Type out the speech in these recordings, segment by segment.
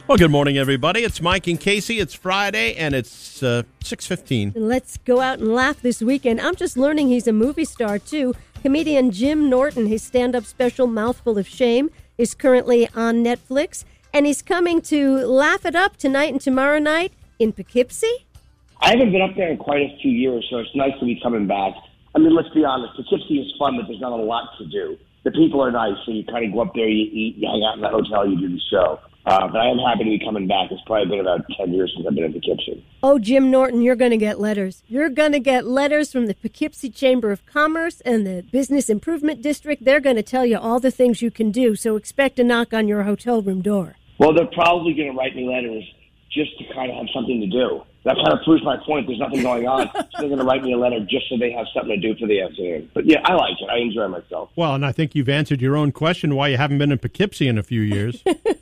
Well, good morning, everybody. It's Mike and Casey. It's Friday, and it's 6:15. Let's go out and laugh this weekend. I'm just learning he's a movie star, too. Comedian Jim Norton, his stand-up special, Mouthful of Shame, is currently on Netflix, and he's coming to Laugh It Up tonight and tomorrow night in Poughkeepsie. I haven't been up there in quite a few years, so it's nice to be coming back. I mean, let's be honest, Poughkeepsie is fun, but there's not a lot to do. The people are nice, so you kind of go up there, you eat, you hang out in the hotel, you do the show. But I am happy to be coming back. It's probably been about 10 years since I've been in Poughkeepsie. Oh, Jim Norton, you're going to get letters. You're going to get letters from the Poughkeepsie Chamber of Commerce and the Business Improvement District. They're going to tell you all the things you can do, so expect a knock on your hotel room door. Well, they're probably going to write me letters just to kind of have something to do. That kind of proves my point. There's nothing going on. So they're going to write me a letter just so they have something to do for the afternoon. But yeah, I like it. I enjoy myself. Well, and I think you've answered your own question why you haven't been in Poughkeepsie in a few years.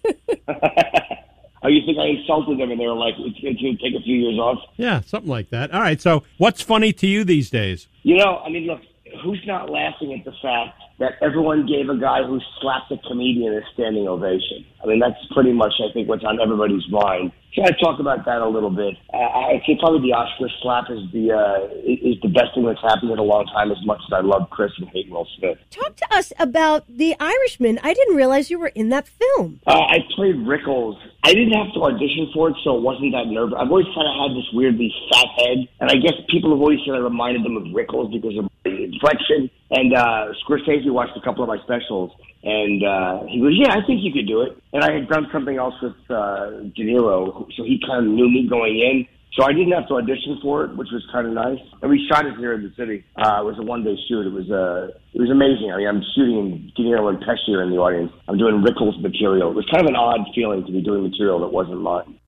Oh, you think I insulted them and they were like, it's going to take a few years off? Yeah, something like that. All right, so what's funny to you these days? You know, I mean, look, who's not laughing at the fact that everyone gave a guy who slapped a comedian a standing ovation? I mean, that's pretty much, I think, what's on everybody's mind. So I talk about that a little bit. I think probably the Oscar slap is the best thing that's happened in a long time, as much as I love Chris and hate Will Smith. Talk to us about The Irishman. I didn't realize you were in that film. I played Rickles. I didn't have to audition for it, so it wasn't that nervous. I've always kind of had this weirdly fat head, and I guess people have always said I reminded them of Rickles because of my inflection. And Scorsese watched a couple of my specials, and he goes, yeah, I think you could do it. And I had done something else with De Niro, so he kind of knew me going in. So I didn't have to audition for it, which was kind of nice. And we shot it here in the city. It was a one-day shoot. It was amazing. I mean, I'm shooting De Niro and Pesci in the audience. I'm doing Rickles material. It was kind of an odd feeling to be doing material that wasn't mine.